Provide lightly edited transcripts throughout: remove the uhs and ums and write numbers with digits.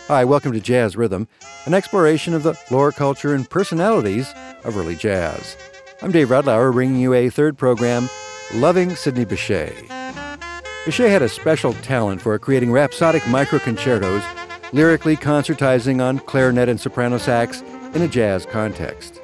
Hi, welcome to Jazz Rhythm, an exploration of the lore, culture, and personalities of early jazz. I'm Dave Radlauer, bringing you a third program, Loving Sidney Bechet. Bechet had a special talent for creating rhapsodic microconcertos, lyrically concertizing on clarinet and soprano sax in a jazz context.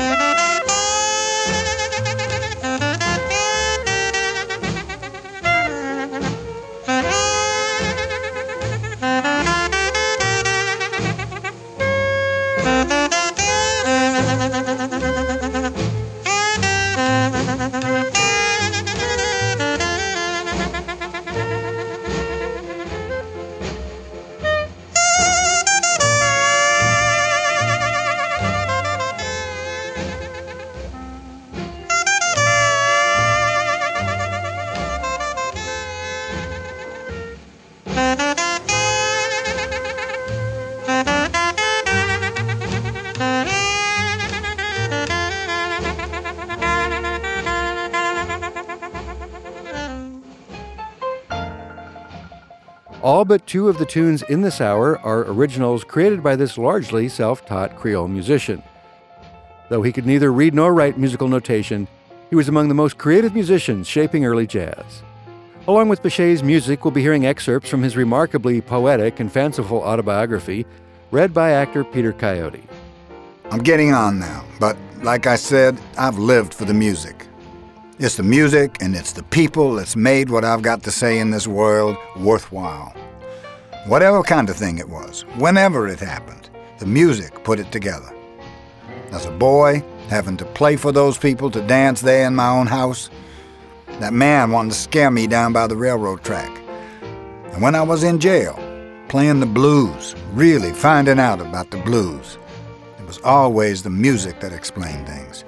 All but two of the tunes in this hour are originals created by this largely self-taught Creole musician. Though he could neither read nor write musical notation, he was among the most creative musicians shaping early jazz. Along with Bechet's music, we'll be hearing excerpts from his remarkably poetic and fanciful autobiography, read by actor Peter Coyote. I'm getting on now, but like I said, I've lived for the music. It's the music and it's the people that's made what I've got to say in this world worthwhile. Whatever kind of thing it was, whenever it happened, the music put it together. As a boy, having to play for those people to dance there in my own house, that man wanting to scare me down by the railroad track. And when I was in jail, playing the blues, really finding out about the blues, it was always the music that explained things.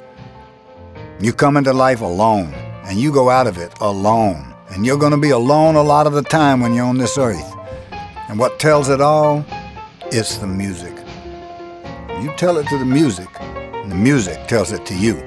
You come into life alone, and you go out of it alone. And you're going to be alone a lot of the time when you're on this earth. And what tells it all? It's the music. You tell it to the music, and the music tells it to you.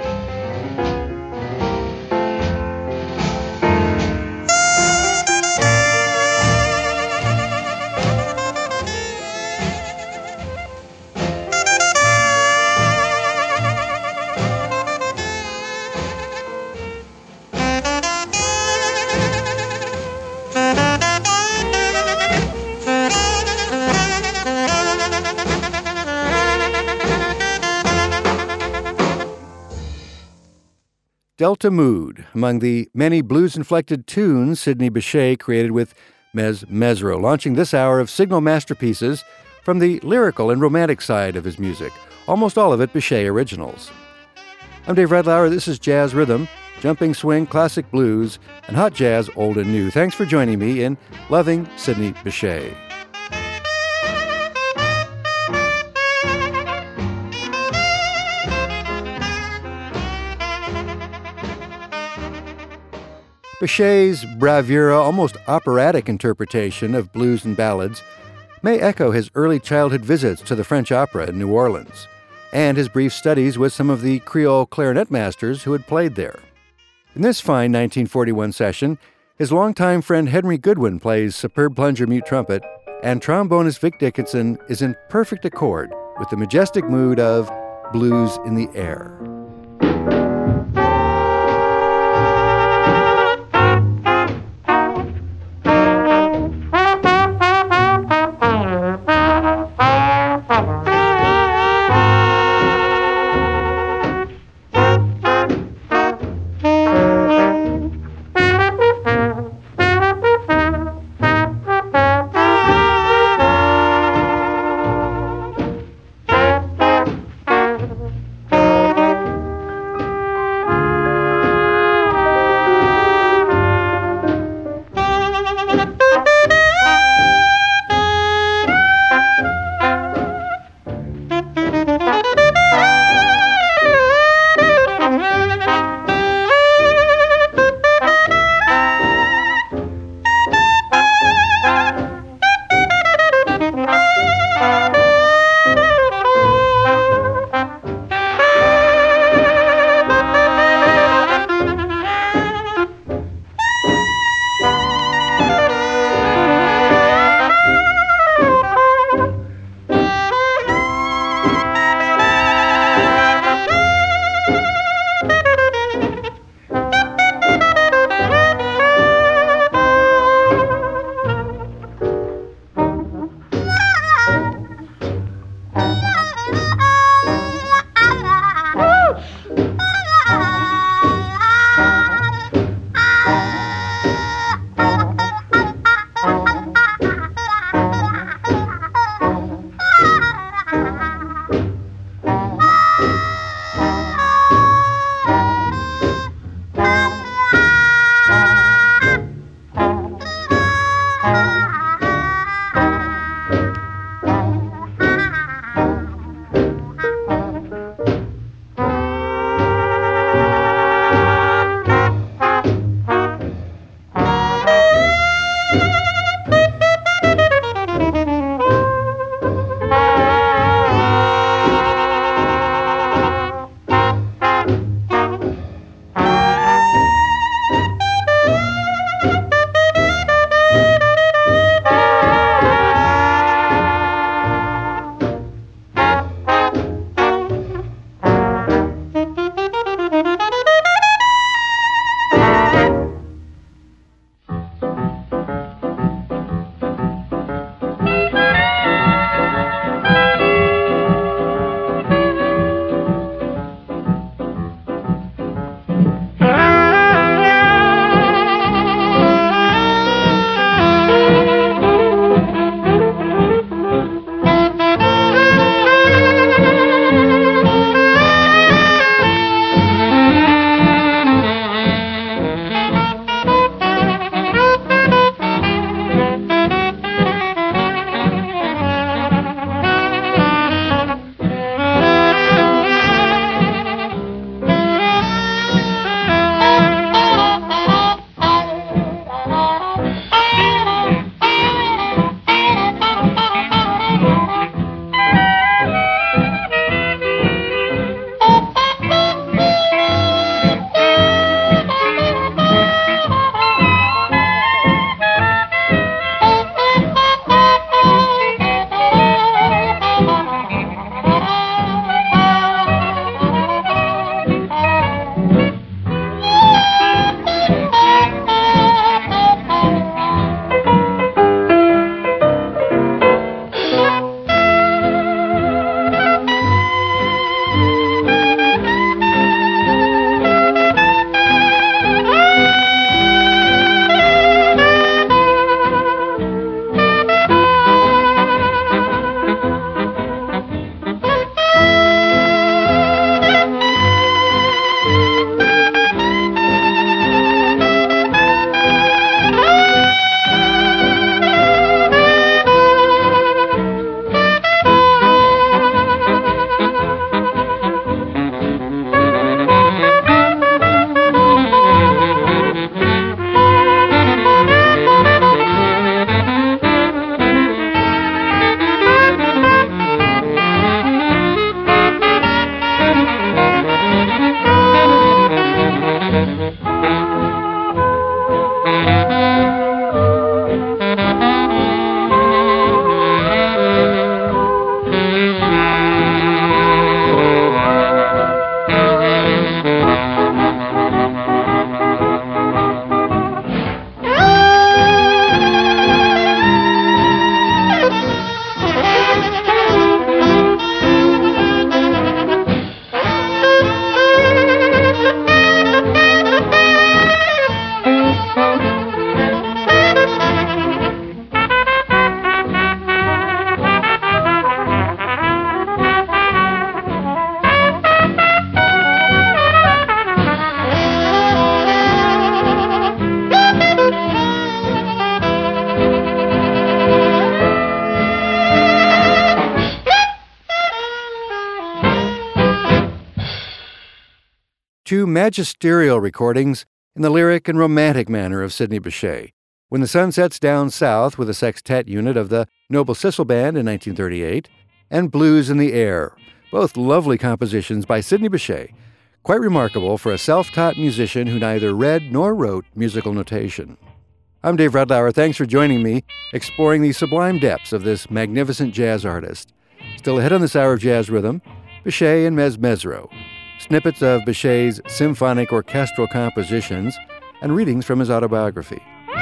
Delta Mood, among the many blues-inflected tunes Sidney Bechet created with Mezz Mezzrow, launching this hour of signal masterpieces from the lyrical and romantic side of his music, almost all of it Bechet originals. I'm Dave Radlauer. This is Jazz Rhythm, jumping swing, classic blues, and hot jazz, old and new. Thanks for joining me in Loving Sidney Bechet. Bechet's bravura, almost operatic interpretation of blues and ballads may echo his early childhood visits to the French Opera in New Orleans and his brief studies with some of the Creole clarinet masters who had played there. In this fine 1941 session, his longtime friend Henry Goodwin plays superb plunger mute trumpet, and trombonist Vic Dickinson is in perfect accord with the majestic mood of Blues in the Air. two magisterial recordings in the lyric and romantic manner of Sidney Bechet, When the Sun Sets Down South with a sextet unit of the Noble Sissel Band in 1938, and Blues in the Air, both lovely compositions by Sidney Bechet, quite remarkable for a self-taught musician who neither read nor wrote musical notation. I'm Dave Redlauer. Thanks for joining me, exploring the sublime depths of this magnificent jazz artist. Still ahead on this hour of Jazz Rhythm, Bechet and Mezz Mezzrow, snippets of Bechet's symphonic orchestral compositions, and readings from his autobiography.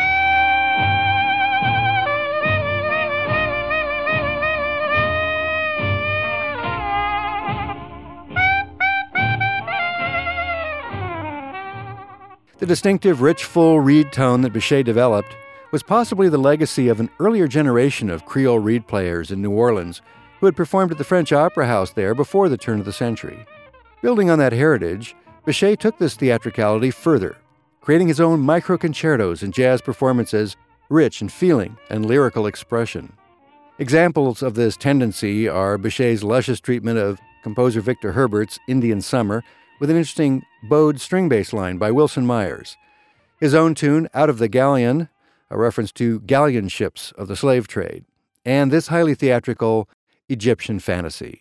The distinctive, rich, full reed tone that Bechet developed was possibly the legacy of an earlier generation of Creole reed players in New Orleans who had performed at the French Opera House there before the turn of the century. Building on that heritage, Bechet took this theatricality further, creating his own micro-concertos and jazz performances rich in feeling and lyrical expression. Examples of this tendency are Bechet's luscious treatment of composer Victor Herbert's Indian Summer, with an interesting bowed string bass line by Wilson Myers, his own tune Out of the Galleon, a reference to galleon ships of the slave trade, and this highly theatrical Egyptian fantasy.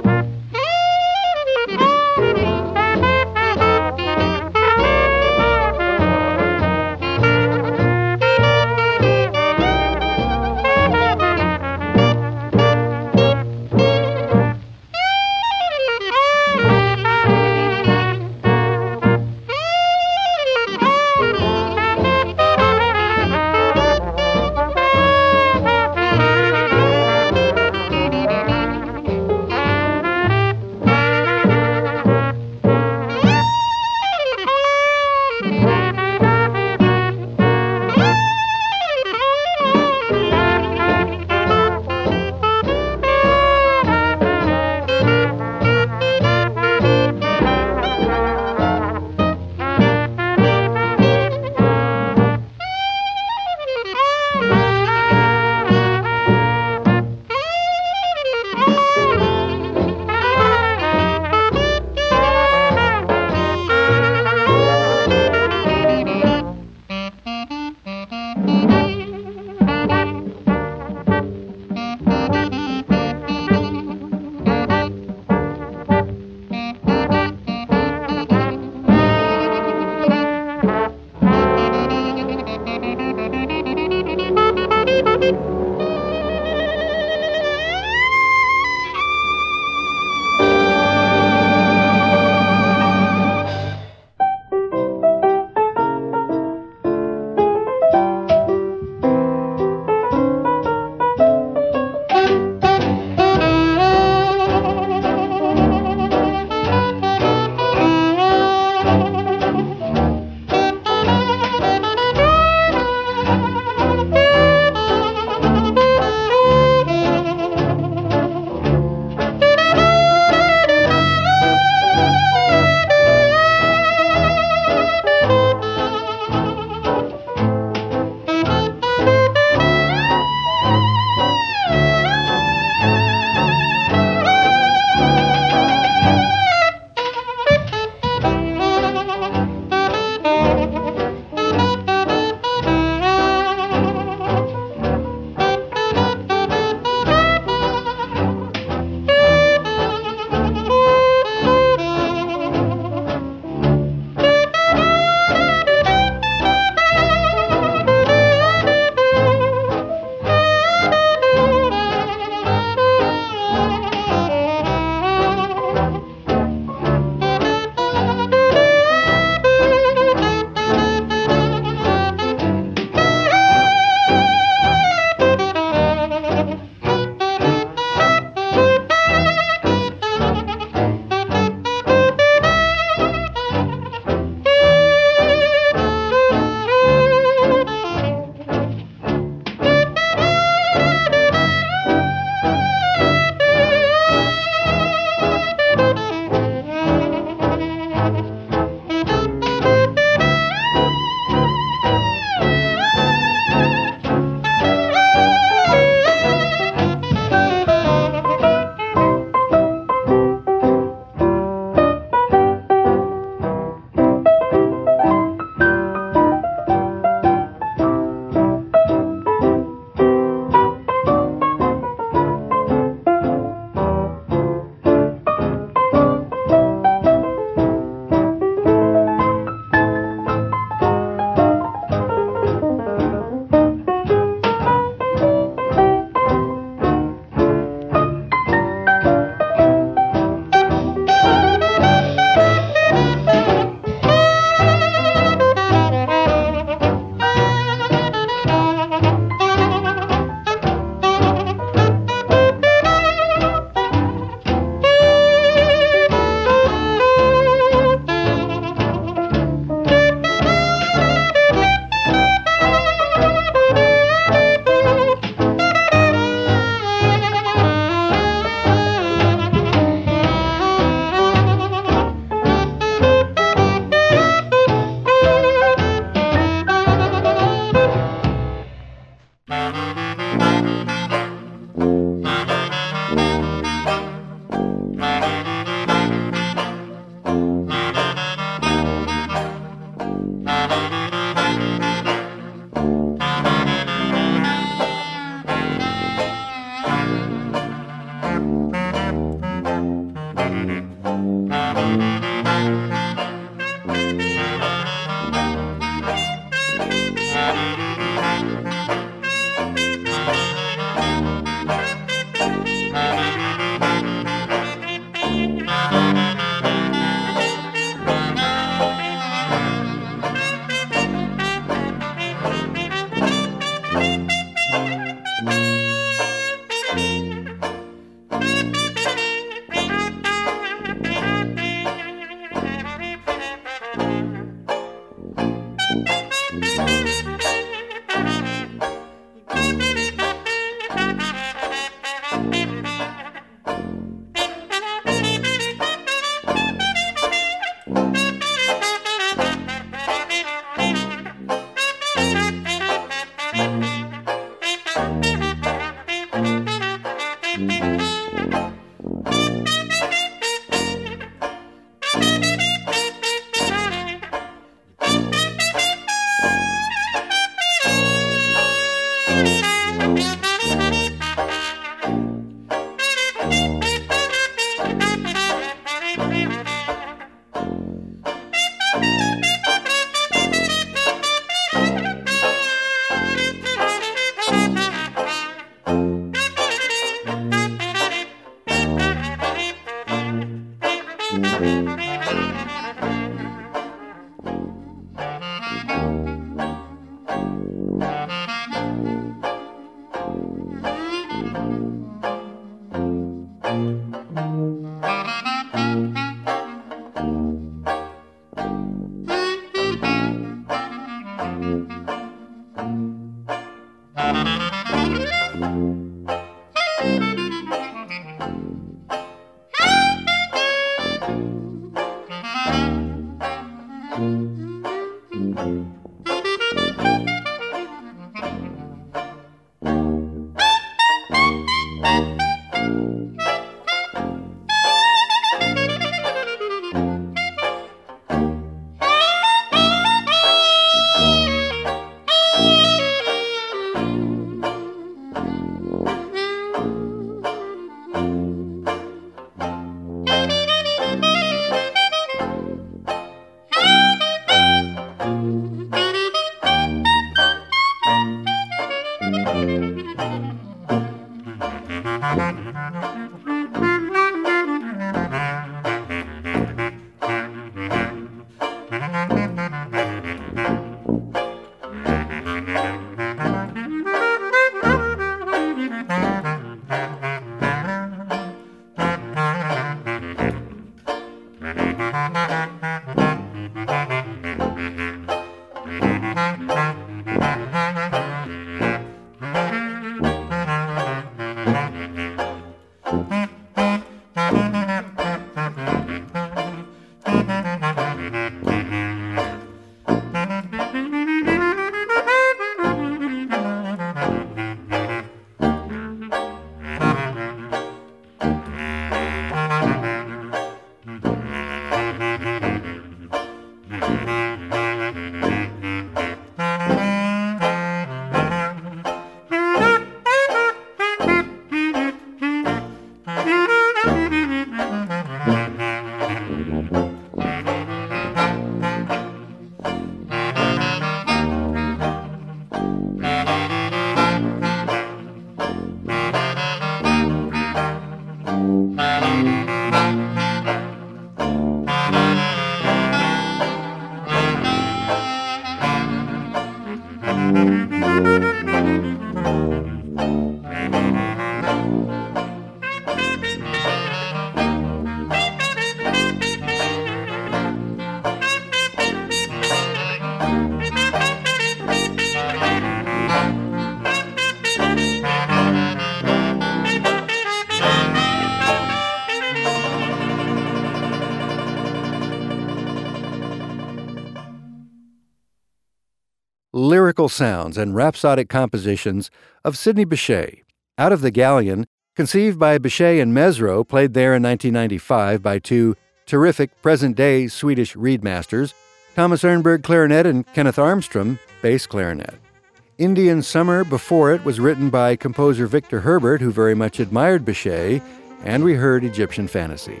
Lyrical sounds and rhapsodic compositions of Sidney Bechet, Out of the Galleon, conceived by Bechet and Mezzrow, played there in 1995 by two terrific present-day Swedish reed masters, Thomas Ernberg clarinet and Kenneth Armström bass clarinet. Indian Summer before it was written by composer Victor Herbert, who very much admired Bechet, and we heard Egyptian Fantasy.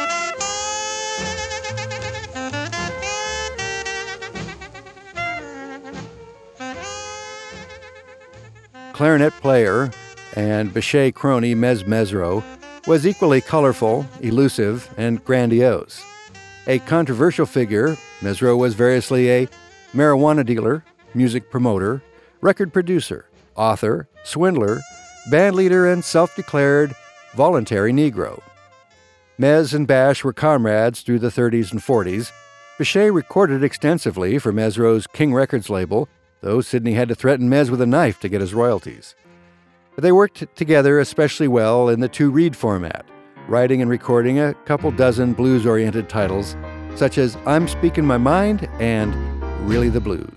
Clarinet player and Bechet crony Mez Mezzrow was equally colorful, elusive, and grandiose. A controversial figure, Mezzrow was variously a marijuana dealer, music promoter, record producer, author, swindler, bandleader, and self-declared voluntary Negro. Mez and Bash were comrades through the 30s and 40s. Bechet recorded extensively for Mezzrow's King Records label, though Sidney had to threaten Mez with a knife to get his royalties. But they worked together especially well in the two-reed format, writing and recording a couple dozen blues-oriented titles, such as I'm Speaking My Mind and Really the Blues.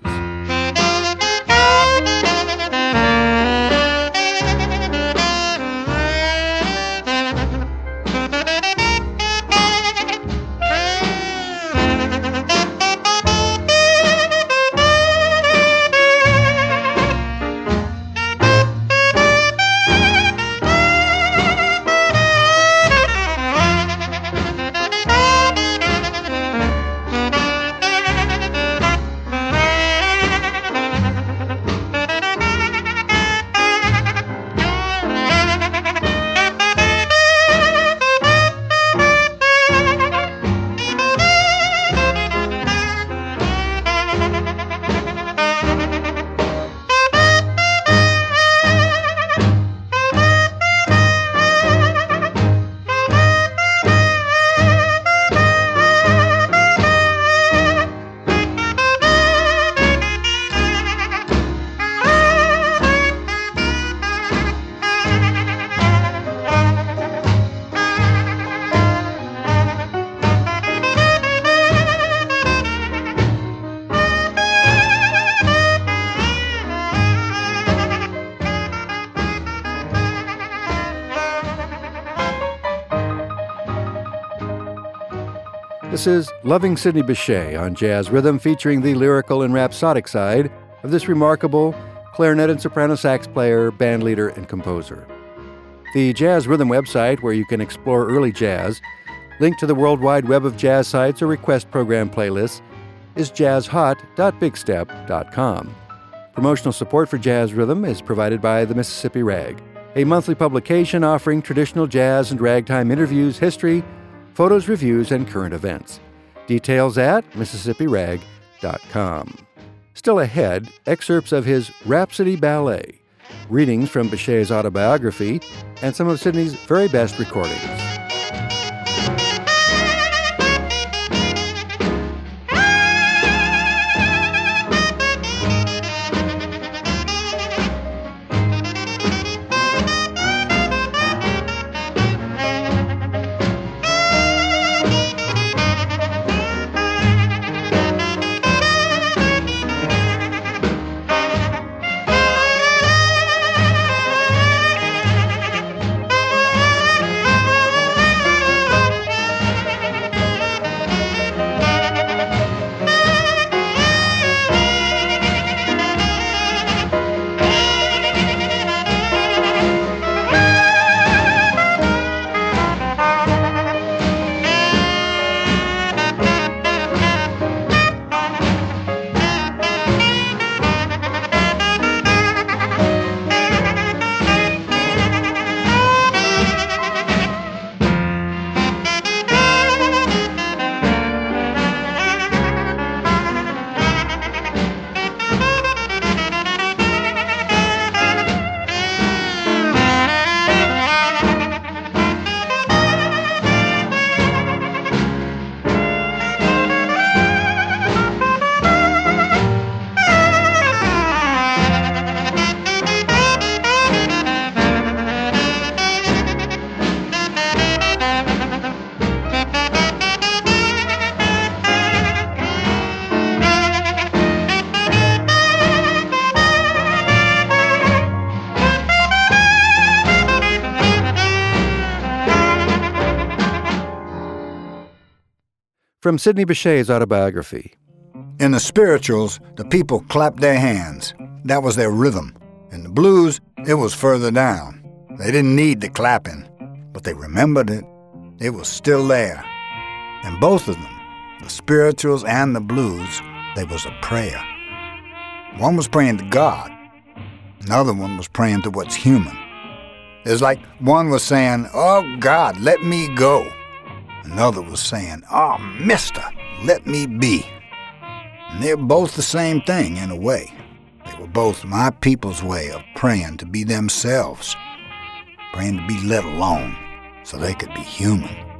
This is Loving Sidney Bechet on Jazz Rhythm, featuring the lyrical and rhapsodic side of this remarkable clarinet and soprano sax player, bandleader, and composer. The Jazz Rhythm website, where you can explore early jazz, link to the World Wide Web of jazz sites or request program playlists, is jazzhot.bigstep.com. Promotional support for Jazz Rhythm is provided by the Mississippi Rag, a monthly publication offering traditional jazz and ragtime interviews, history, photos, reviews, and current events. Details at MississippiRag.com. Still ahead, excerpts of his Rhapsody Ballet, readings from Bechet's autobiography, and some of Sidney's very best recordings. From Sidney Bechet's autobiography. In the spirituals, the people clapped their hands. That was their rhythm. In the blues, it was further down. They didn't need the clapping, but they remembered it. It was still there. And both of them, the spirituals and the blues, there was a prayer. One was praying to God. Another one was praying to what's human. It's like one was saying, "Oh, God, let me go." Another was saying, "Oh, mister, let me be." And they're both the same thing in a way. They were both my people's way of praying to be themselves, praying to be let alone so they could be human.